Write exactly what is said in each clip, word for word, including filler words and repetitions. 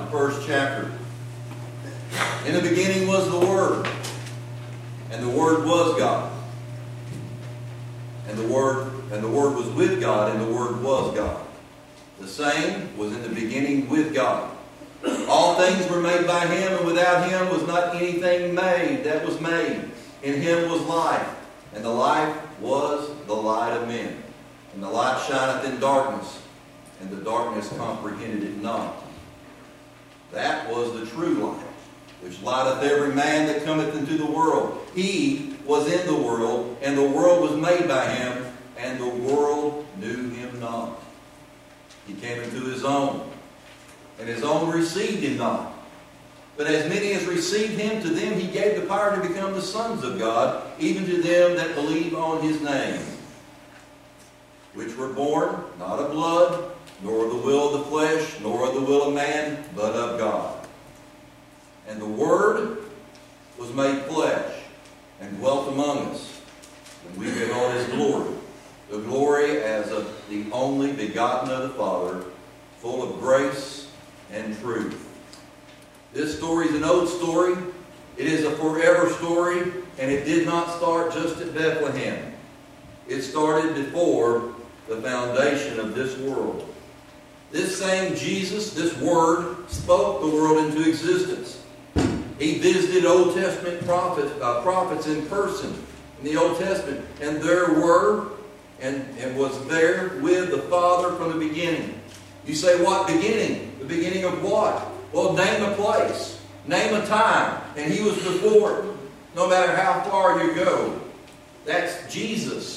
the first chapter. In the beginning was the Word, and the Word was God. And the Word, and the Word was with God, and the Word was God. The same was in the beginning with God. All things were made by Him, and without Him was not anything made that was made. In Him was life, and the life was the light of men. And the light shineth in darkness, and the darkness comprehended it not. That was the true light, which lighteth every man that cometh into the world. He was in the world, and the world was made by Him, and the world knew Him not. He came into His own, and His own received Him not. But as many as received Him, to them He gave the power to become the sons of God, even to them that believe on His name, which were born not of blood, nor of the will of the flesh, nor of the will of man, but of God. And the Word was made flesh, and dwelt among us, and we beheld His glory, the glory as of the only begotten of the Father, full of grace and truth. This story is an old story. It is a forever story, and it did not start just at Bethlehem. It started before the foundation of this world. This same Jesus, this Word, spoke the world into existence. He visited Old Testament prophets, uh, prophets in person in the Old Testament, and there were, and, and was there with the Father from the beginning. You say, what beginning? The beginning of what? Well, name a place, name a time, and He was before it. No matter how far you go, that's Jesus.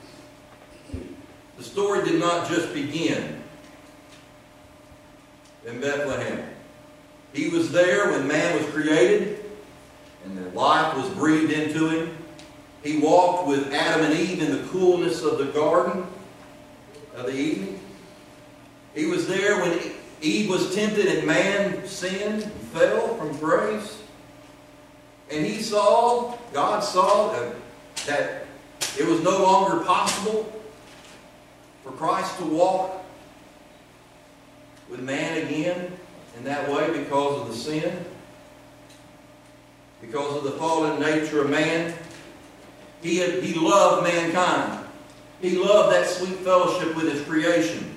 The story did not just begin in Bethlehem. He was there when man was created and the life was breathed into him. He walked with Adam and Eve in the coolness of the garden of the evening. He was there when Eve was tempted and man sinned and fell from grace. And he saw, God saw that, that it was no longer possible for Christ to walk with man again in that way because of the sin, because of the fallen nature of man. He, had, he loved mankind. He loved that sweet fellowship with His creation.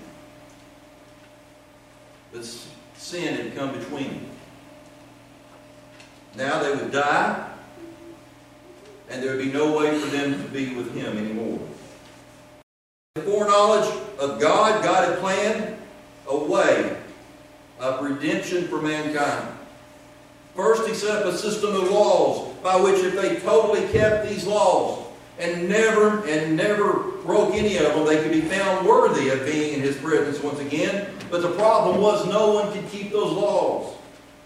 But sin had come between them. Now they would die, and there would be no way for them to be with Him anymore. The foreknowledge of God, God had planned a way of redemption for mankind. First, He set up a system of laws by which if they totally kept these laws and never and never broke any of them, they could be found worthy of being in His presence once again. But the problem was no one could keep those laws.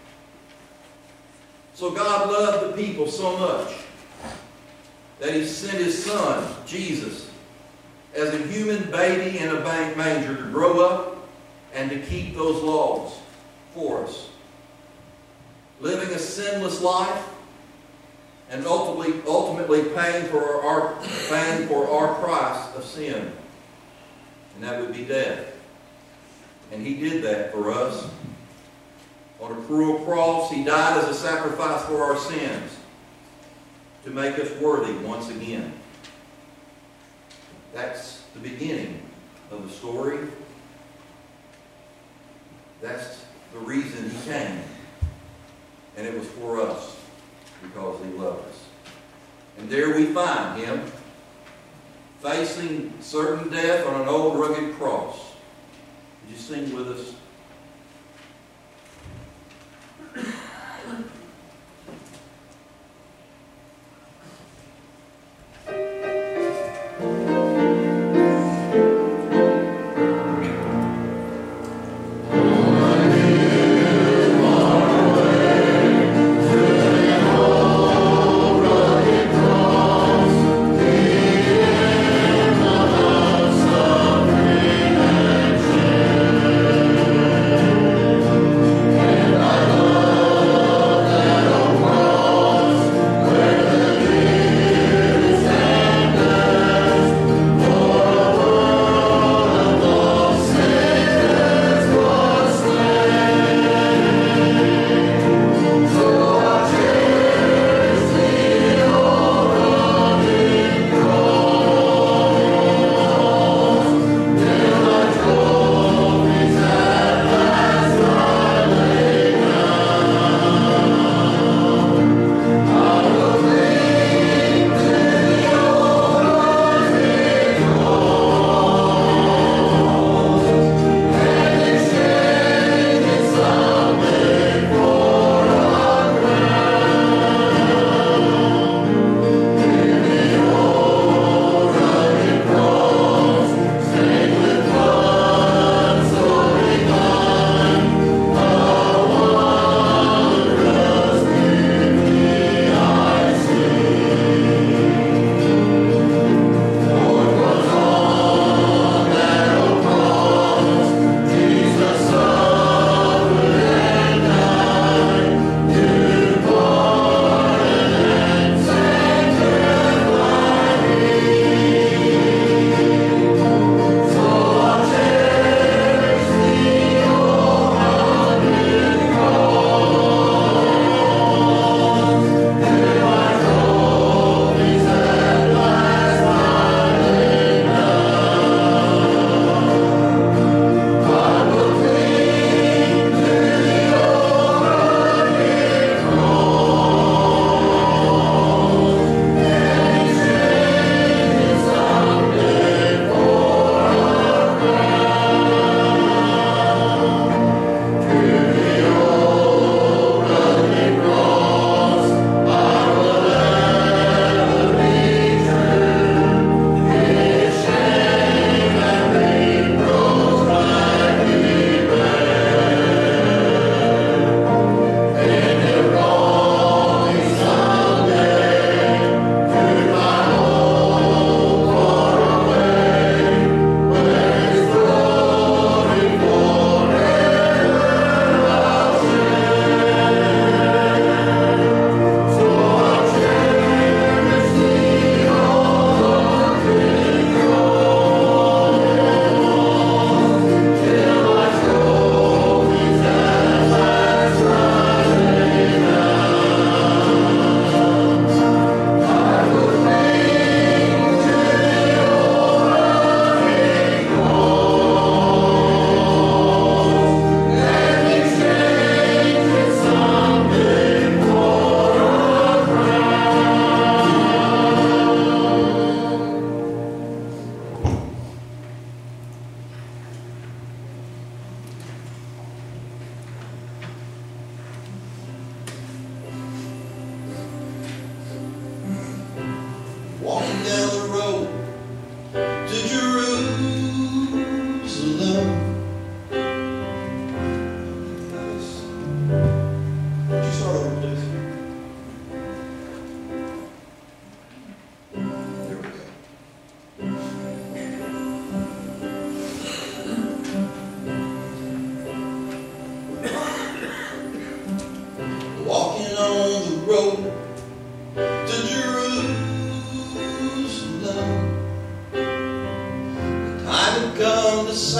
So God loved the people so much that He sent His Son, Jesus, as a human baby in a manger to grow up and to keep those laws for us. Living a sinless life and ultimately, ultimately paying for our, paying for our price of sin. And that would be death. And He did that for us. On a cruel cross, He died as a sacrifice for our sins to make us worthy once again. That's the beginning of the story. That's the reason He came. And it was for us because He loved us. And there we find Him facing certain death on an old rugged cross. Would you sing with us? Thank you.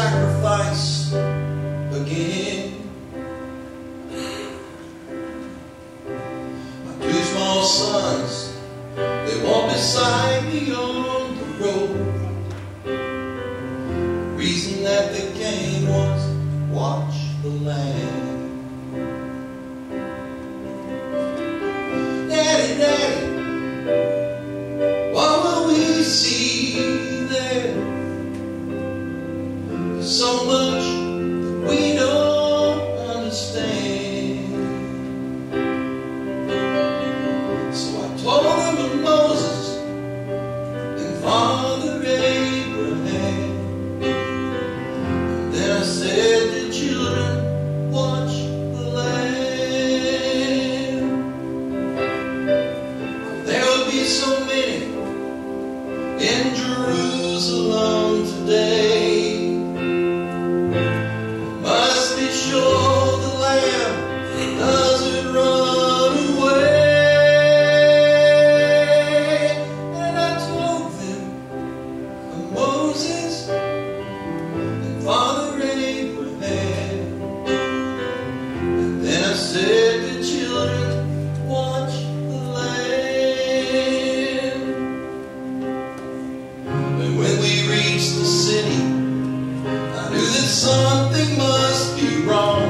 sacrifice again. My two small sons, they walk beside me on the road. The reason that they came was watch the land. Daddy, Daddy, what will we see there? There's so much that we don't understand. So I told them of Moses and Father Abraham. And then I said to children, watch the land. There will be so many in Jerusalem today. Must be sure the Lamb doesn't run away. And I told them of Moses and Father Abraham. And then I said to children, watch the land. And when we reached the city, I knew that something must be wrong.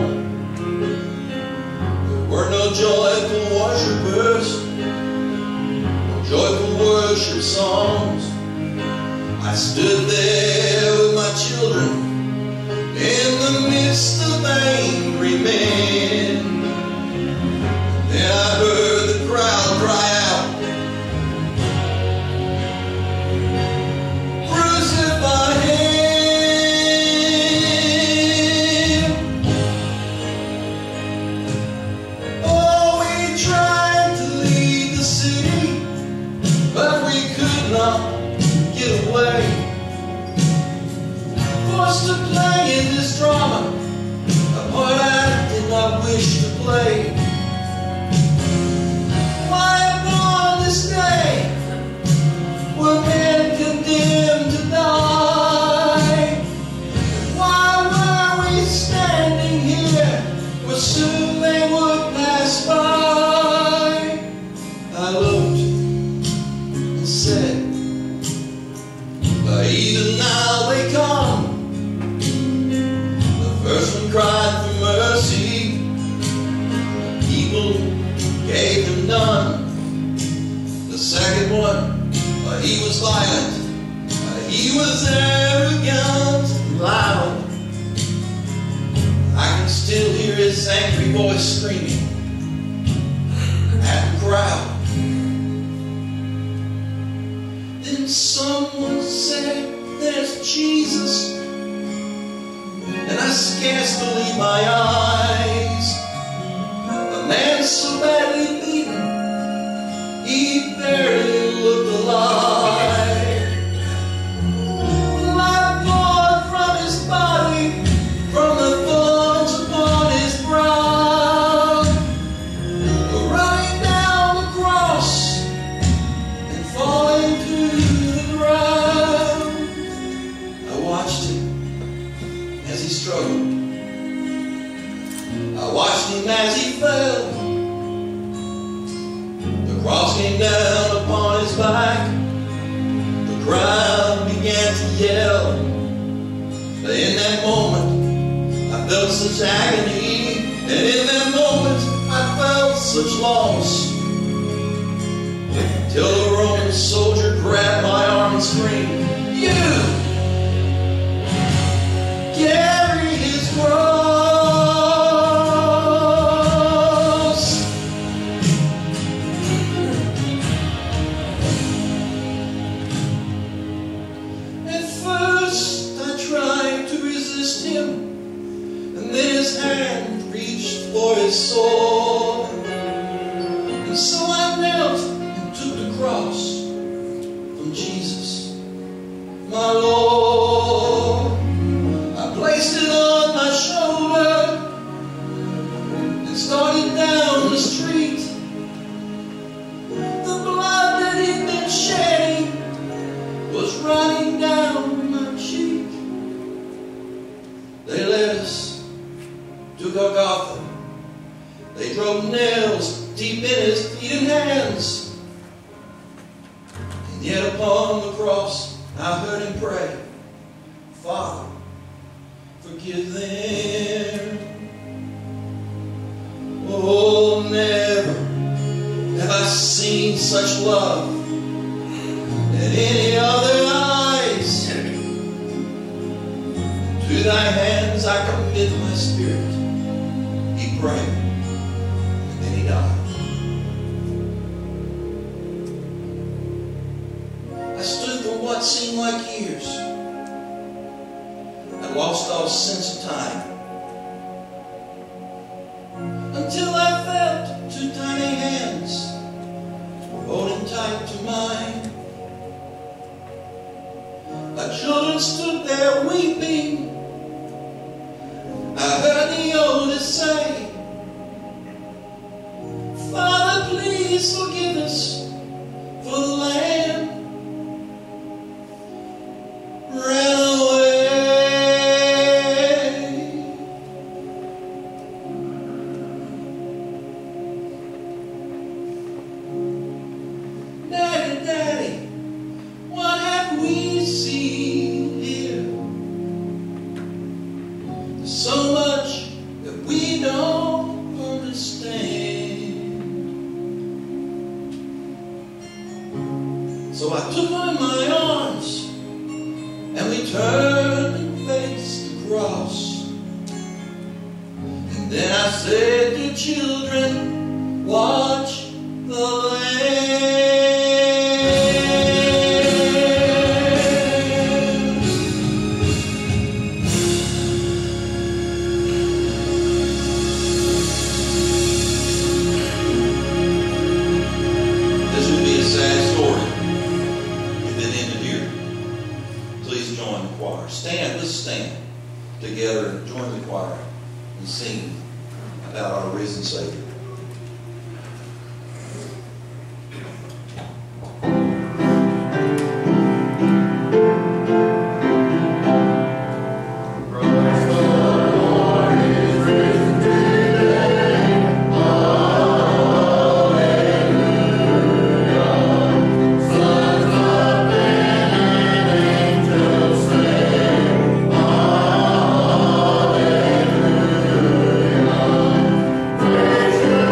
There were no joyful worshipers, no joyful worship songs. I stood there with my children in the midst of angry men. Then I heard the crowd cry out, crucify him. Oh, we tried to leave the city, but we could not get away. Forced to play in this drama, a part I did not wish to play. Why upon this day were men condemned to die? Why were we standing here where soon they would pass by? I looked and said, but even now they come. The first one cried for mercy, people gave him none. The second one, uh, he was violent, uh, he was arrogant and loud. I can still hear his angry voice screaming at the crowd. Then someone said, there's Jesus. And I scarce believed my eyes. A man so badly beaten, he barely looked alive. Life poured from his body, from the thorns upon his brow, running down the cross and falling to the ground. I watched him as he struggled. I watched him as he fell. The cross came down upon his back. The crowd began to yell. But in that moment, I felt such agony. And in that moment, I felt such loss. Till a Roman soldier grabbed my arm and screamed, you! Carry his cross. At first I tried to resist him, and then his hand reached for his sword. And so I knelt and took the cross from Jesus, my Lord. I placed it on my shoulder and started down the street. The blood that he'd been shedding was running down my cheek. They drove nails deep in his feet and hands. And yet upon the cross I heard him pray, Father, forgive them. Oh, never have I seen such love in any other eyes. To thy hands I commit my spirit. He prayed, and then he died. I stood for what seemed like years. I lost all sense of time. Until I felt two tiny hands holding tight to mine. My children stood there weeping. I heard the oldest say, Father, please forgive us for the lamb ran away. Daddy, Daddy, what have we seen here? There's so much that we don't understand. So I took her in my arms and we turned and faced the cross. And then I said, dear children, watch the Lamb. This would be a sad story if it ended here. Please join the choir. Stand, let's stand together and join the choir and sing about our risen Savior. Praise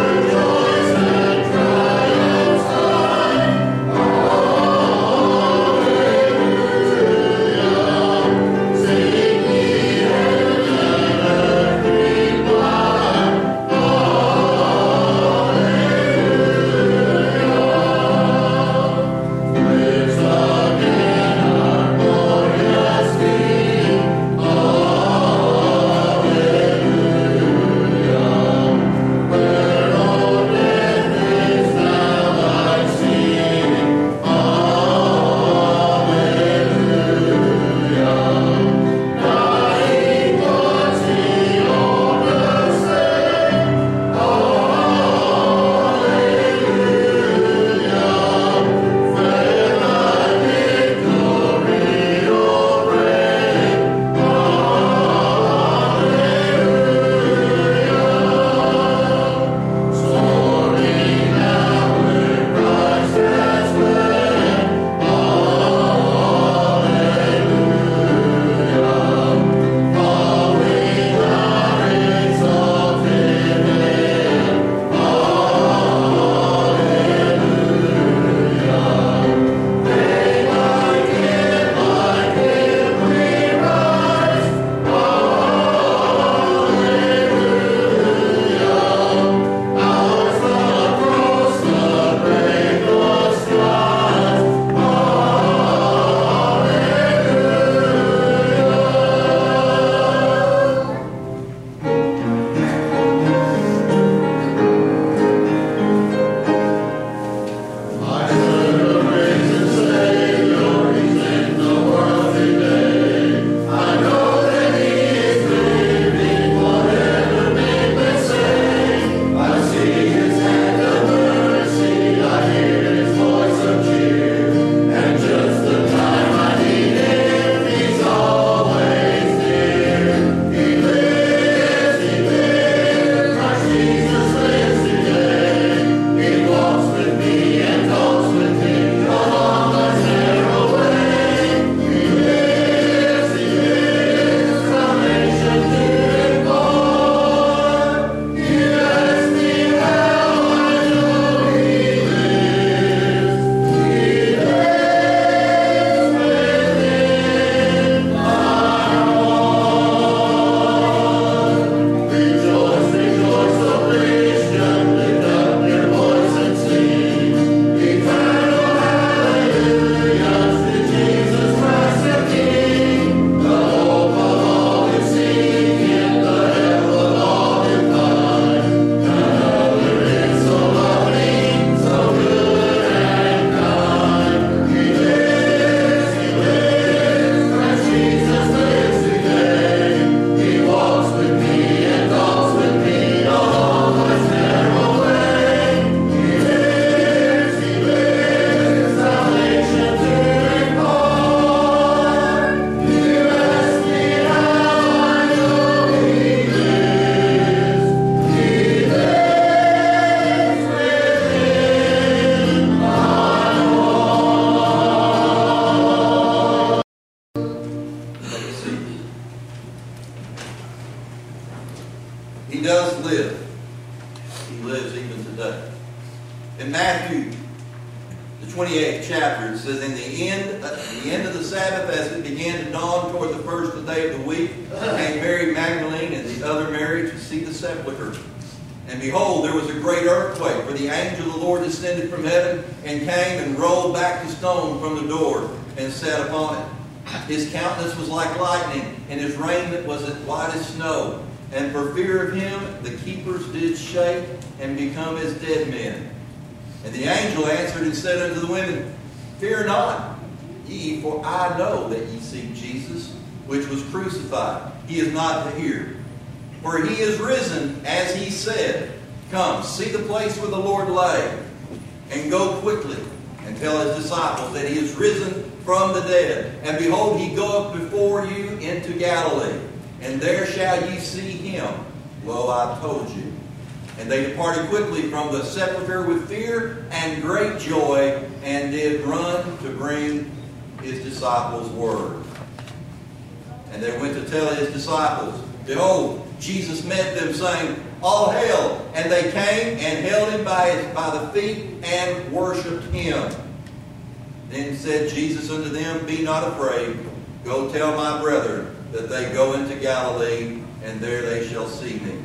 lives even today. In Matthew, the twenty-eighth chapter, it says, in the end, at the end of the Sabbath, as it began to dawn toward the first day of the week, came Mary Magdalene and the other Mary to see the sepulchre. And behold, there was a great earthquake, for the angel of the Lord descended from heaven and came and rolled back the stone from the door and sat upon it. His countenance was like lightning, and his raiment was as white as snow. And for fear of him, the keepers did shake and become as dead men. And the angel answered and said unto the women, Fear not, ye, for I know that ye seek Jesus, which was crucified. He is not here. For he is risen, as he said. Come, see the place where the Lord lay, and go quickly, and tell his disciples that he is risen from the dead. And behold, he goeth before you into Galilee, and there shall ye see him. Lo, I told you. And they departed quickly from the sepulchre with fear and great joy, and did run to bring his disciples word. And they went to tell his disciples. Behold, Jesus met them, saying, All hail! And they came and held him by, his, by the feet and worshipped him. Then said Jesus unto them, Be not afraid. Go tell my brethren that they go into Galilee, and there they shall see me.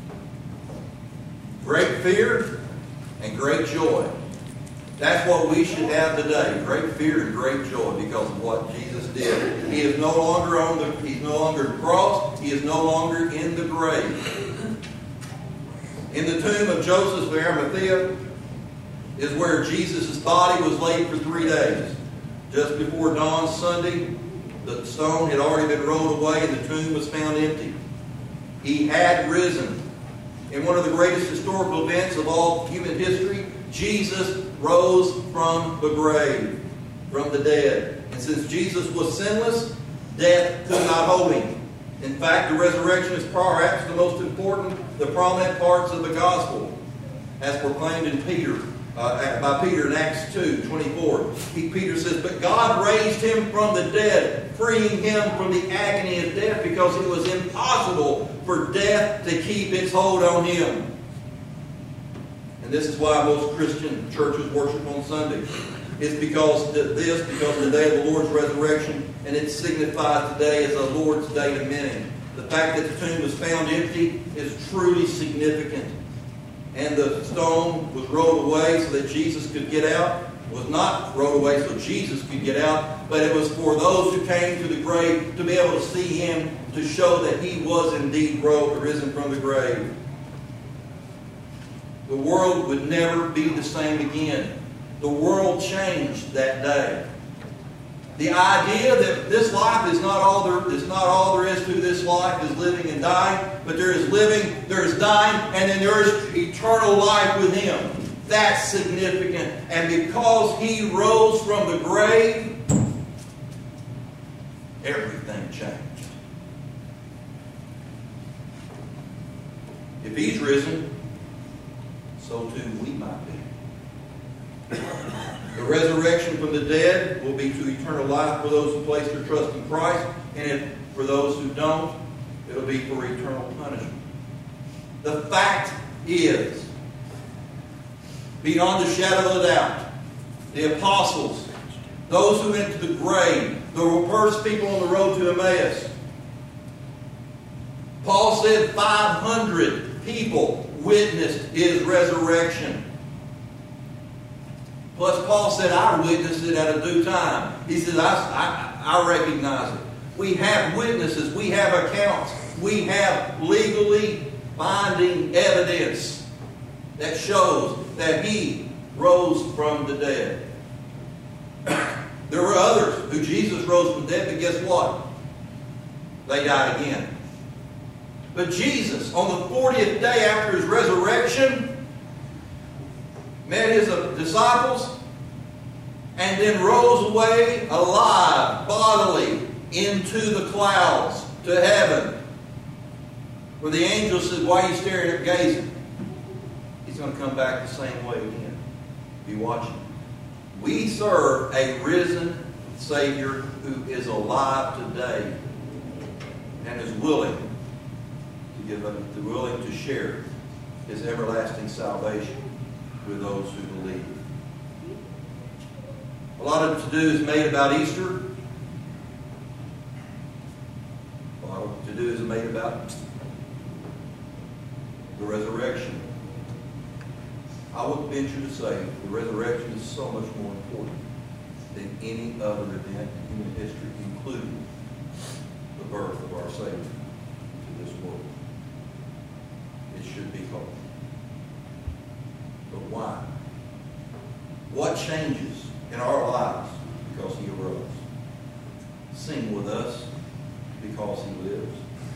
Great fear and great joy. That's what we should have today. Great fear and great joy because of what Jesus did. He is no longer on the He's no longer on the cross. He is no longer in the grave. In the tomb of Joseph of Arimathea is where Jesus' body was laid for three days. Just before dawn Sunday, the stone had already been rolled away and the tomb was found empty. He had risen. In one of the greatest historical events of all human history, Jesus rose from the grave, from the dead. And since Jesus was sinless, death could not hold him. In fact, the resurrection is perhaps the most important, the prominent parts of the gospel, as proclaimed in Peter, uh, by Peter in Acts two twenty-four. He, Peter says, But God raised him from the dead, freeing him from the agony of death, because it was impossible for death to keep its hold on him. And this is why most Christian churches worship on Sunday. It's because this, because of the day of the Lord's resurrection, and it signifies today as a Lord's Day to many. The fact that the tomb was found empty is truly significant. And the stone was rolled away so that Jesus could get out. It was not rolled away so Jesus could get out, but it was for those who came to the grave to be able to see him, to show that he was indeed risen from the grave. The world would never be the same again. The world changed that day. The idea that this life is not all there is not all there is to this life is living and dying, but there is living, there is dying, and then there is eternal life with him. That's significant. And because he rose from the grave, everything changed. If he's risen, so too we might be. The resurrection from the dead will be to eternal life for those who place their trust in Christ, and if, for those who don't, it'll be for eternal punishment. The fact is, beyond the shadow of a doubt, the apostles, those who went to the grave, the first people on the road to Emmaus, Paul said five hundred people witnessed his resurrection. Plus, Paul said, I witnessed it at a due time. He says, I, I, I recognize it. We have witnesses. We have accounts. We have legally binding evidence that shows that he rose from the dead. There were others who Jesus rose from the dead, but guess what? They died again. But Jesus, on the fortieth day after his resurrection, met his disciples, and then rose away alive, bodily, into the clouds, to heaven. Where the angel said, Why are you staring at gazing? He's going to come back the same way again. Be watching. We serve a risen Savior who is alive today and is willing to give up, willing to share is everlasting salvation with those who believe. A lot of to-do is made about Easter. A lot of to-do is made about the resurrection. I would venture to say the resurrection is so much more important than any other event in human history, including the birth of our Savior to this world. It should be hope. But why? What changes in our lives because He arose? Sing with us, because He lives.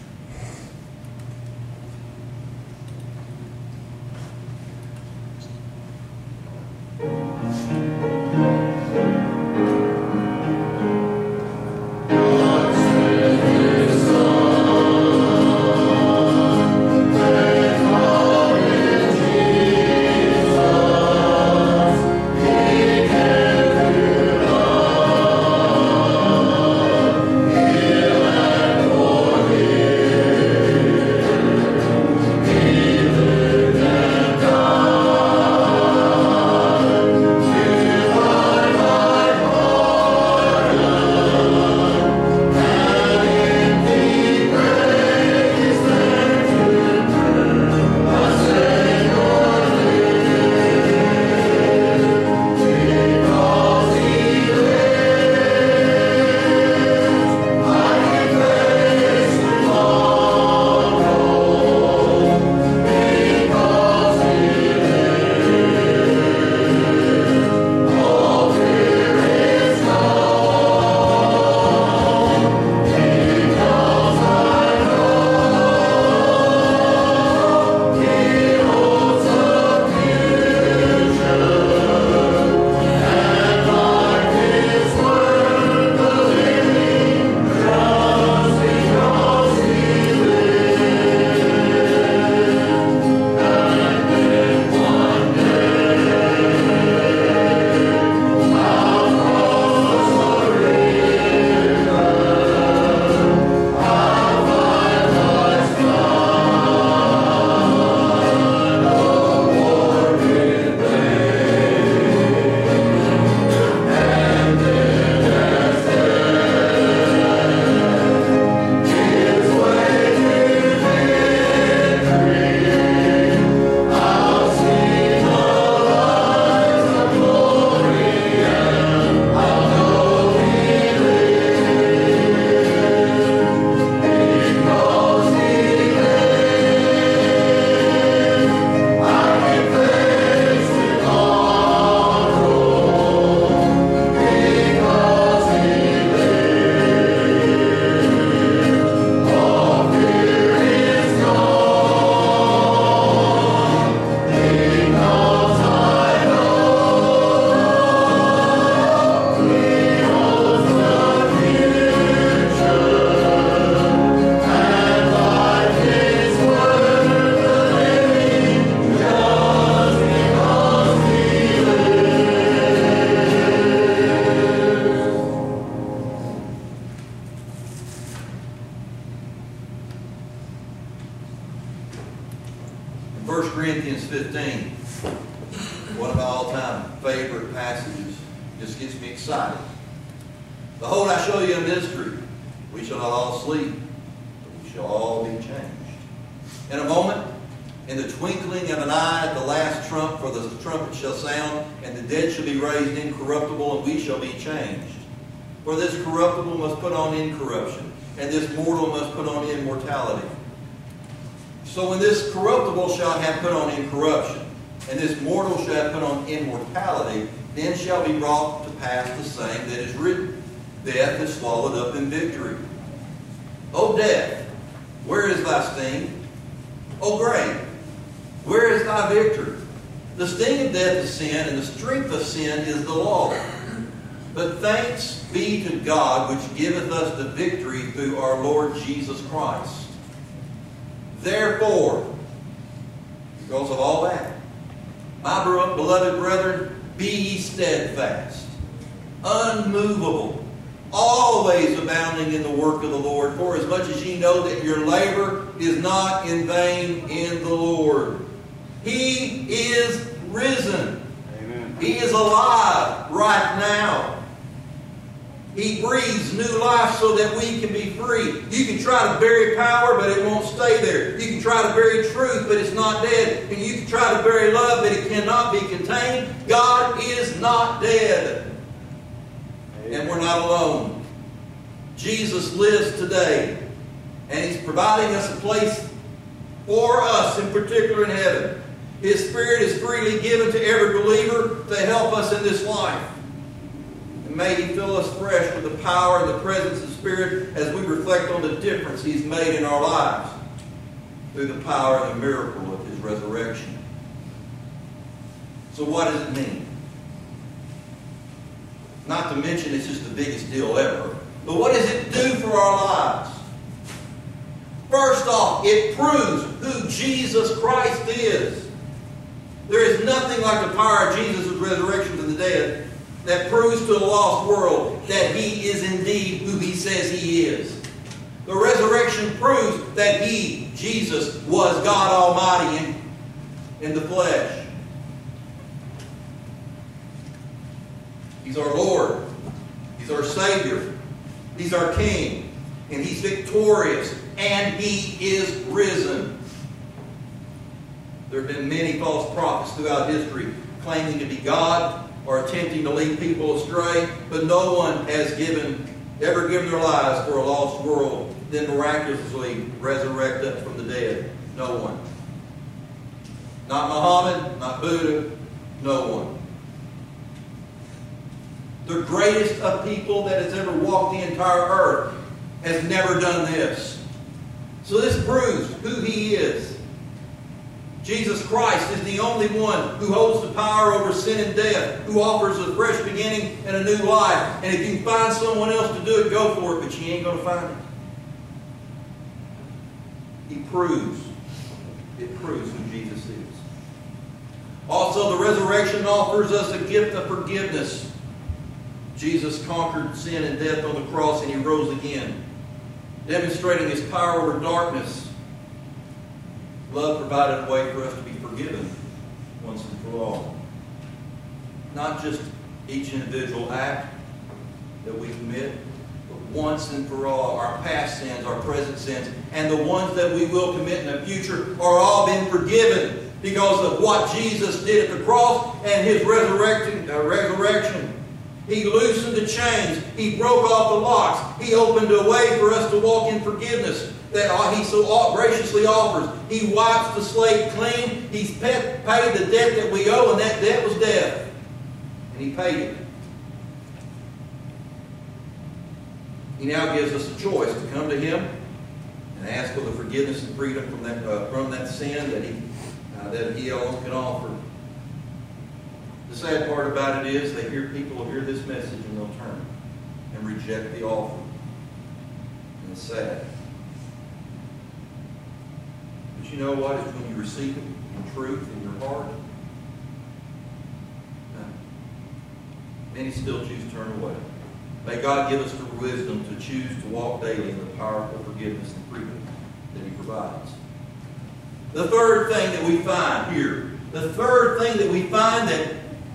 First Corinthians fifteen, one of my all-time favorite passages, just gets me excited. Behold, I show you a mystery. We shall not all sleep, but we shall all be changed. In a moment, in the twinkling of an eye, at the last trump, for the trumpet shall sound, and the dead shall be raised incorruptible, and we shall be changed. For this corruptible must put on incorruption, and this mortal must put on immortality. So when this corruptible shall have put on incorruption, and this mortal shall have put on immortality, then shall be brought to pass the saying that is written, Death is swallowed up in victory. O death, where is thy sting? O grave, where is thy victory? The sting of death is sin, and the strength of sin is the law. But thanks be to God, which giveth us the victory through our Lord Jesus Christ. Therefore, because of all that, my beloved brethren, be ye steadfast, unmovable, always abounding in the work of the Lord, for as much as ye know that your labor is not in vain in the Lord. He is risen. Amen. He is alive right now. He breathes new life so that we can be free. You can try to bury power, but it won't stay there. You can try to bury truth, but it's not dead. And you can try to bury love, but it cannot be contained. God is not dead. And we're not alone. Jesus lives today. And He's providing us a place for us, in particular in heaven. His Spirit is freely given to every believer to help us in this life. And may He fill us fresh with the power and the presence of the Spirit as we reflect on the difference He's made in our lives through the power and the miracle of His resurrection. So what does it mean? Not to mention it's just the biggest deal ever. But what does it do for our lives? First off, it proves who Jesus Christ is. There is nothing like the power of Jesus' resurrection from the dead that proves to a lost world that He is indeed who He says He is. The resurrection proves that He, Jesus, was God Almighty in, in the flesh. He's our Lord. He's our Savior. He's our King. And He's victorious. And He is risen. There have been many false prophets throughout history claiming to be God or attempting to lead people astray, but no one has given, ever given their lives for a lost world, then miraculously resurrect up from the dead. No one. Not Muhammad, not Buddha, no one. The greatest of people that has ever walked the entire earth has never done this. So this proves who He is. Jesus Christ is the only one who holds the power over sin and death, who offers a fresh beginning and a new life. And if you can find someone else to do it, go for it, but you ain't going to find it. He proves. It proves who Jesus is. Also, the resurrection offers us a gift of forgiveness. Jesus conquered sin and death on the cross, and He rose again, demonstrating His power over darkness. Love provided a way for us to be forgiven once and for all. Not just each individual act that we commit, but once and for all. Our past sins, our present sins, and the ones that we will commit in the future are all been forgiven because of what Jesus did at the cross and His resurrecting, uh, resurrection. He loosened the chains. He broke off the locks. He opened a way for us to walk in forgiveness that He so graciously offers. He wipes the slate clean. He's paid the debt that we owe, and that debt was death. And He paid it. He now gives us a choice to come to Him and ask for the forgiveness and freedom from that, uh, from that sin that He, uh, that He alone can offer. The sad part about it is they hear people will hear this message and they'll turn and reject the offer. And it's sad. But you know what? It's when you receive it in truth in your heart. No. Many still choose to turn away. May God give us the wisdom to choose to walk daily in the powerful forgiveness and freedom that He provides. The third thing that we find here, the third thing that we find that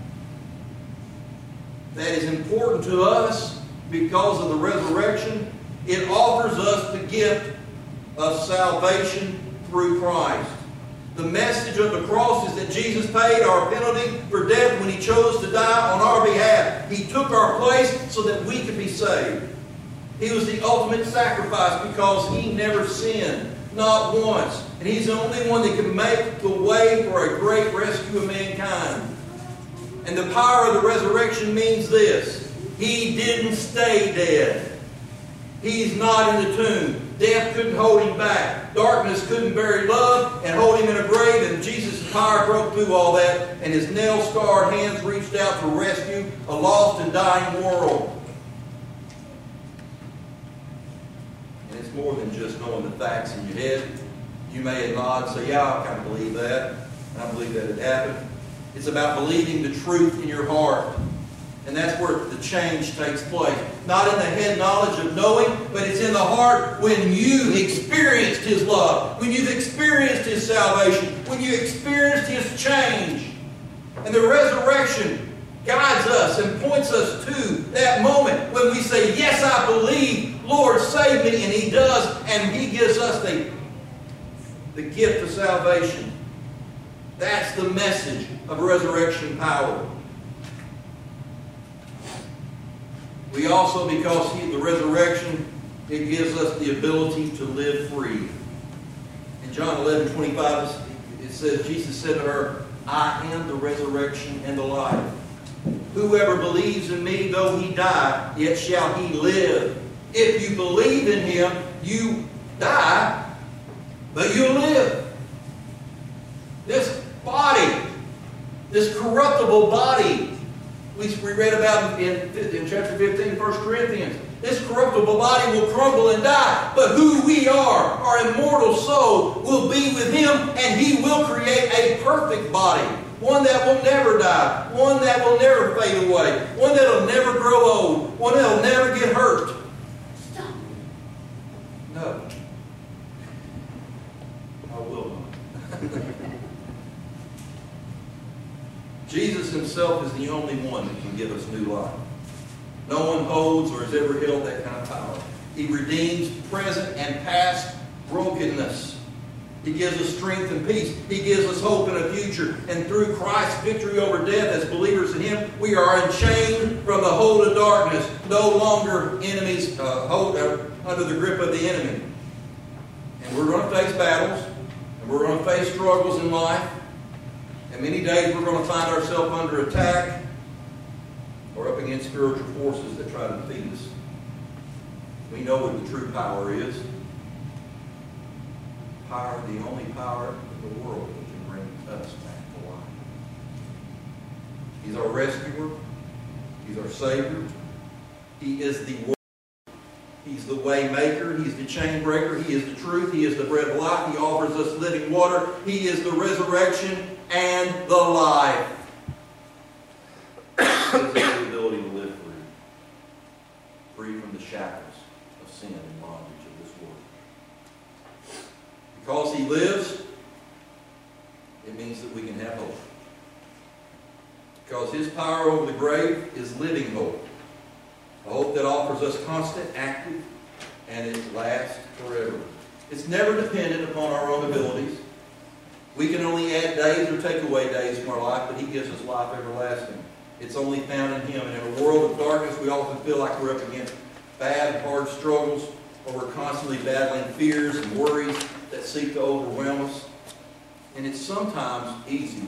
that is important to us because of the resurrection, it offers us the gift of salvation through Christ. The message of the cross is that Jesus paid our penalty for death when He chose to die on our behalf. He took our place so that we could be saved. He was the ultimate sacrifice because He never sinned, not once. And He's the only one that can make the way for a great rescue of mankind. And the power of the resurrection means this: He didn't stay dead. He's not in the tomb. Death couldn't hold Him back. Darkness couldn't bury love and hold Him in a grave. And Jesus' power broke through all that. And His nail-scarred hands reached out to rescue a lost and dying world. And it's more than just knowing the facts in your head. You may nod and say, yeah, I kind of believe that. I believe that it happened. It's about believing the truth in your heart. And that's where the change takes place. Not in the head knowledge of knowing, but it's in the heart when you experienced His love, when you've experienced His salvation, when you experienced His change. And the resurrection guides us and points us to that moment when we say, yes, I believe, Lord, save me. And He does, and He gives us the, the gift of salvation. That's the message of resurrection power. We also, because he, the resurrection, it gives us the ability to live free. In John eleven twenty-five, it says, Jesus said to her, I am the resurrection and the life. Whoever believes in me, though he die, yet shall he live. If you believe in Him, you die, but you'll live. This body, this corruptible body, we read about in, in chapter fifteen, First Corinthians. This corruptible body will crumble and die. But who we are, our immortal soul, will be with Him, and He will create a perfect body. One that will never die. One that will never fade away. One that will never grow old. One that will never get hurt. Stop. No. I will not. Jesus Himself is the only one that can give us new life. No one holds or has ever held that kind of power. He redeems present and past brokenness. He gives us strength and peace. He gives us hope in a future. And through Christ's victory over death as believers in Him, we are unchained from the hold of darkness. No longer enemies uh, hold, uh, under the grip of the enemy. And we're going to face battles. And we're going to face struggles in life. And many days we're going to find ourselves under attack or up against spiritual forces that try to defeat us. We know what the true power is. Power, the only power in the world that can bring us back to life. He's our rescuer. He's our Savior. He is the Word. He's the way maker. He's the chain breaker. He is the truth. He is the bread of life. He offers us living water. He is the resurrection and the life. He gives us the ability to live free. Free from the shackles of sin and bondage of this world. Because He lives, it means that we can have hope. Because His power over the grave is living hope. A hope that offers us constant, active, and it lasts forever. It's never dependent upon our own abilities. We can only add days or take away days from our life, but He gives us life everlasting. It's only found in Him. And in a world of darkness, we often feel like we're up against bad, hard struggles, or we're constantly battling fears and worries that seek to overwhelm us. And it's sometimes easy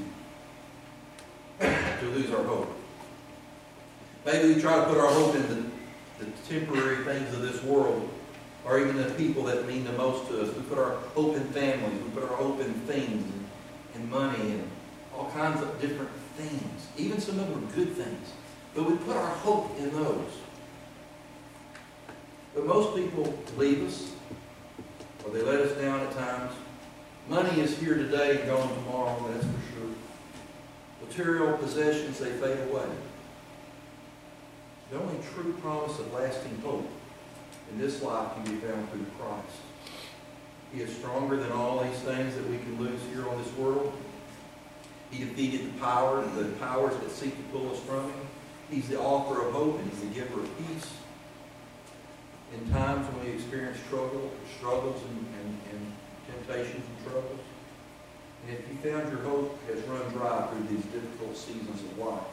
to lose our hope. Maybe we try to put our hope in the, the temporary things of this world, or even the people that mean the most to us. We put our hope in families. We put our hope in things and, and money and all kinds of different things. Even some of them are good things. But we put our hope in those. But most people leave us, or they let us down at times. Money is here today and gone tomorrow, that's for sure. Material possessions, they fade away. The only true promise of lasting hope in this life can be found through Christ. He is stronger than all these things that we can lose here on this world. He defeated the power, the powers that seek to pull us from Him. He's the author of hope, and He's the giver of peace. In times when we experience struggle, struggles and, and, and temptations and troubles. And if you found your hope has run dry through these difficult seasons of life,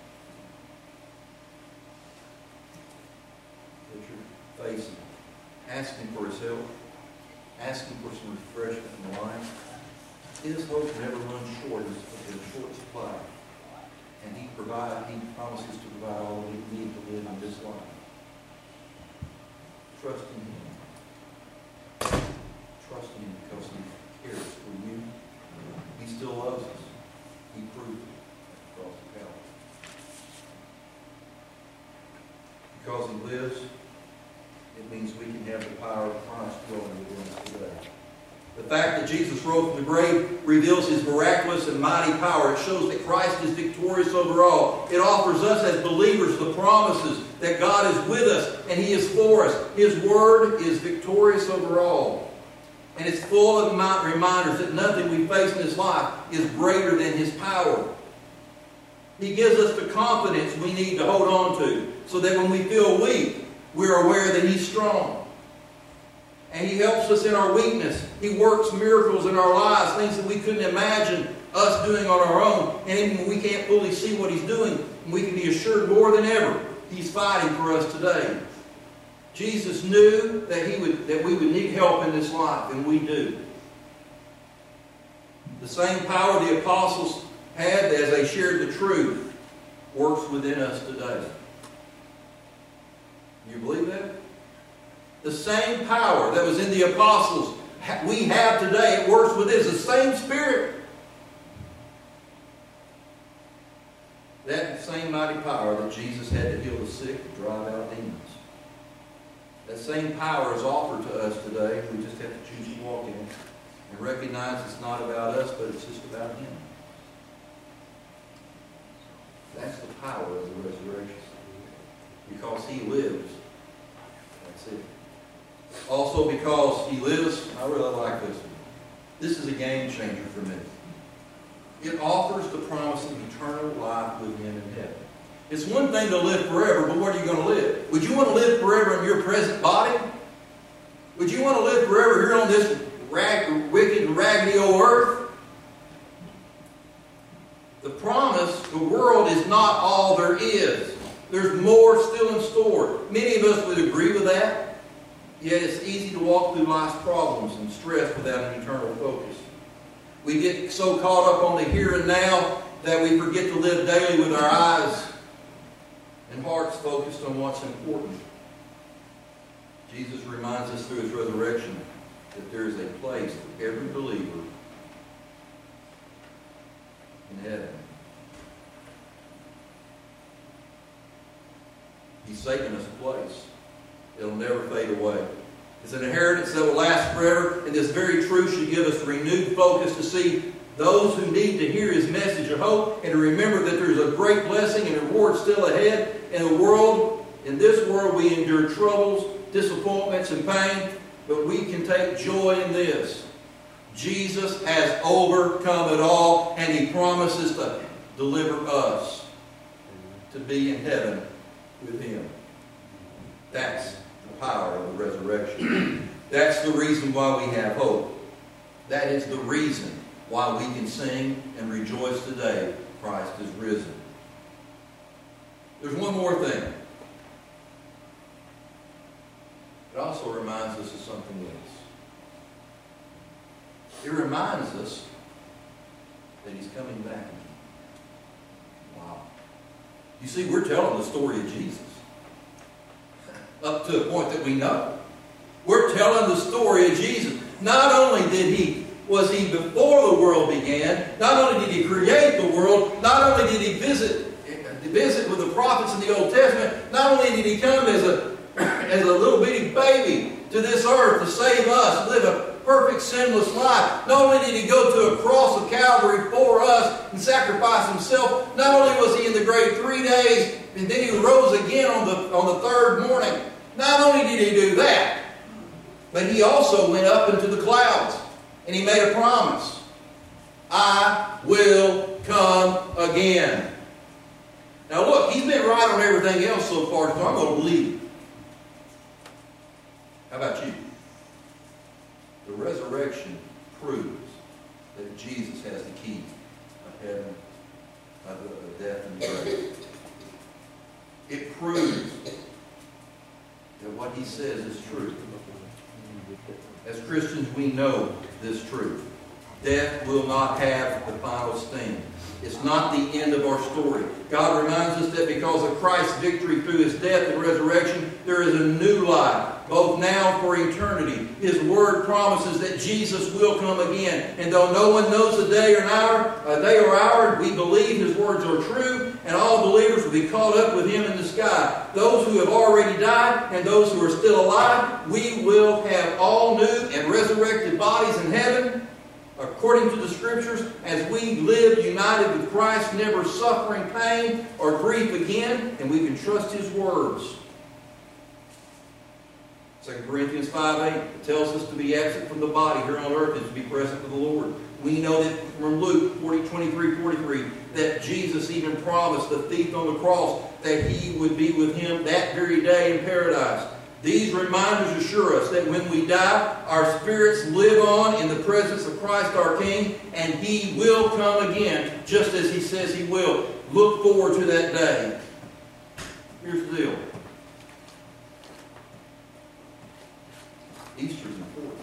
that you're facing, asking for His help, asking for some refreshment in life, His hope never runs short. It's in short supply. And He provide, He promises to provide all that we need to live in this life. Trust in Him. Trust in Him because He cares for you. He still loves us. He proved it across the Calvary. Because He lives, it means we can have the power of Christ dwelling within us today. The fact that Jesus rose from the grave reveals His miraculous and mighty power. It shows that Christ is victorious over all. It offers us as believers the promises that God is with us and He is for us. His Word is victorious over all. And it's full of reminders that nothing we face in this life is greater than His power. He gives us the confidence we need to hold on to, so that when we feel weak, we're aware that He's strong. And He helps us in our weakness. He works miracles in our lives, things that we couldn't imagine us doing on our own. And even when we can't fully see what He's doing, we can be assured more than ever He's fighting for us today. Jesus knew that He would that we would need help in this life, and we do. The same power the apostles had as they shared the truth works within us today. Do you believe that? The same power that was in the apostles we have today, it works within us. The same Spirit. That same mighty power that Jesus had to heal the sick and drive out demons. That same power is offered to us today. We just have to choose to walk in it and recognize it's not about us, but it's just about Him. That's the power of the resurrection. Because He lives. That's it. Also because He lives, I really like this one. This is a game changer for me. It offers the promise of eternal life with Him in heaven. It's one thing to live forever, but where are you going to live? Would you want to live forever in your present body? Would you want to live forever here on this rag, wicked, raggedy old earth? The promise, the world is not all there is. There's more still in store. Many of us would agree with that. Yet it's easy to walk through life's problems and stress without an eternal focus. We get so caught up on the here and now that we forget to live daily with our eyes and hearts focused on what's important. Jesus reminds us through His resurrection that there is a place for every believer in heaven. He's taken us a place. It'll never fade away. It's an inheritance that will last forever, and this very truth should give us renewed focus to see those who need to hear His message of hope and to remember that there's a great blessing and reward still ahead. In the world, in this world, we endure troubles, disappointments, and pain, but we can take joy in this. Jesus has overcome it all, and He promises to deliver us to be in heaven with Him. That's the power of the resurrection. That's the reason why we have hope. That is the reason why we can sing and rejoice today. Christ is risen. There's one more thing. It also reminds us of something else. It reminds us that He's coming back. Wow. You see, we're telling the story of Jesus. Up to a point that we know. We're telling the story of Jesus. Not only did He, was He before the world began, not only did He create the world, not only did He visit, visit with the prophets in the Old Testament, not only did He come as a, as a little bitty baby to this earth to save us, live a perfect sinless life. Not only did He go to a cross of Calvary for us and sacrifice Himself, not only was He in the grave three days, and then He rose again on the, on the third morning. Not only did He do that, but He also went up into the clouds and He made a promise. I will come again. Now look, He's been right on everything else so far, so I'm going to believe Him. How about you? The resurrection proves that Jesus has the key of heaven, of death and the grave. It proves that what He says is true. As Christians, we know this truth. Death will not have the final sting. It's not the end of our story. God reminds us that because of Christ's victory through His death and resurrection, there is a new life, both now and for eternity. His Word promises that Jesus will come again. And though no one knows the day or hour, a day or hour, we believe His words are true, and all believers will be caught up with Him in the sky. Those who have already died and those who are still alive, we will have all new and resurrected bodies in heaven, according to the Scriptures, as we live united with Christ, never suffering pain or grief again, and we can trust His words. Second Corinthians five eight, it tells us to be absent from the body here on earth is to be present with the Lord. We know that from Luke forty, twenty-three, forty-three, that Jesus even promised the thief on the cross that He would be with him that very day in paradise. These reminders assure us that when we die, our spirits live on in the presence of Christ our King, and He will come again, just as He says He will. Look forward to that day. Here's the deal. Easter is important.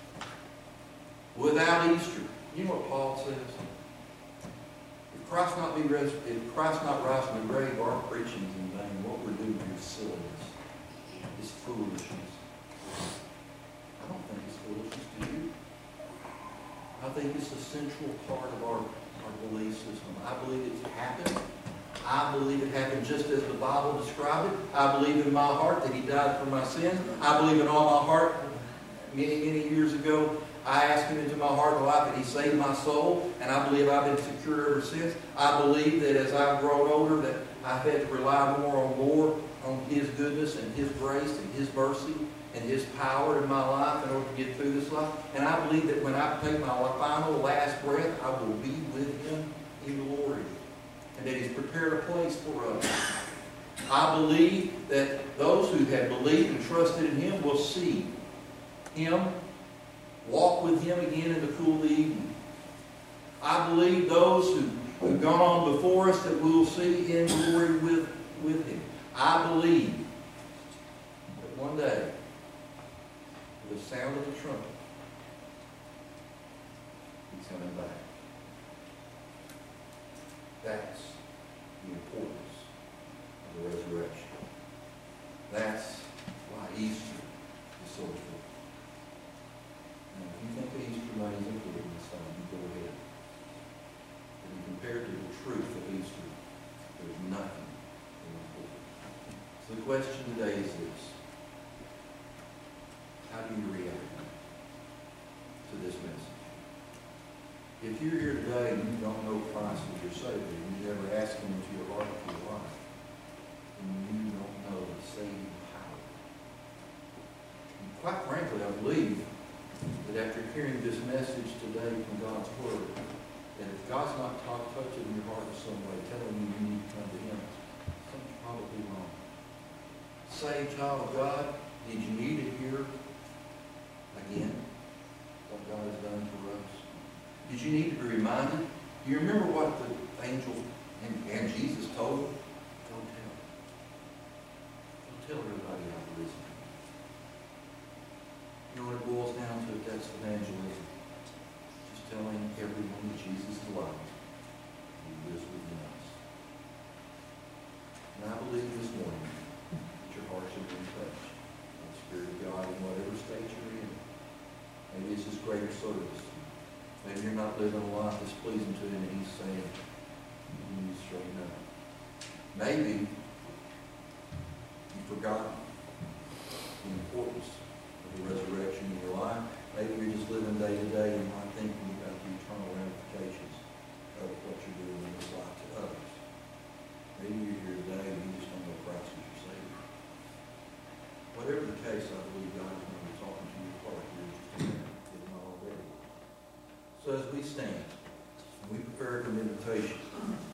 Without Easter, you know what Paul says? If Christ not be res- if Christ not rise from the grave, our preaching is in vain. What we're doing here is silliness. It's foolishness. I don't think it's foolishness, do you? I think it's a central part of our, our belief system. I believe it's happened. I believe it happened just as the Bible described it. I believe in my heart that He died for my sins. I believe in all my heart. Many, many years ago, I asked Him into my heart and life, and He saved my soul, and I believe I've been secure ever since. I believe that as I've grown older, that I've had to rely more and more on His goodness and His grace and His mercy and His power in my life in order to get through this life. And I believe that when I take my final last breath, I will be with Him in glory, and that He's prepared a place for us. I believe that those who have believed and trusted in Him will see Him, walk with Him again in the cool of the evening. I believe those who have gone on before us that we will see in glory with, with Him. I believe that one day, with the sound of the trumpet, He's coming back. That's the importance of the resurrection. That's why Easter is so important. Now, if you think that Easter night is important this time, you go ahead. But when compared to the truth of Easter, there's nothing more important. So the question today is this: how do you react to this message? If you're here today and you don't know Christ as your Savior, and you never asked Him into your heart or your life, then you don't know the saving power. And quite frankly, I believe that after hearing this message today from God's Word, that if God's not talk, touching your heart in some way, telling you you need to come to Him, something's probably wrong. Saved child of God, did you need to hear again what God has done for us? Did you need to be reminded? Do you remember what the angel and, and Jesus told them? Don't tell. Don't tell everybody I've risen. You know what it boils down to? That's evangelism. Just telling everyone that Jesus is alive. He lives within us. And I believe this morning that your heart should be touched by the Spirit of God in whatever state you're in. Maybe it's His greater service. Maybe you're not living a life that's pleasing to Him, and He's saying, you need to straighten up. Maybe you've forgotten the importance of the resurrection in your life. Maybe you're just living day to day and not thinking about the eternal ramifications of what you're doing in this life to others. Maybe you're here today and you just don't know Christ as your Savior. Whatever the case, I believe God is going to be talking to your heart here just a minute, if not already. So as we stand, we prepare for meditation.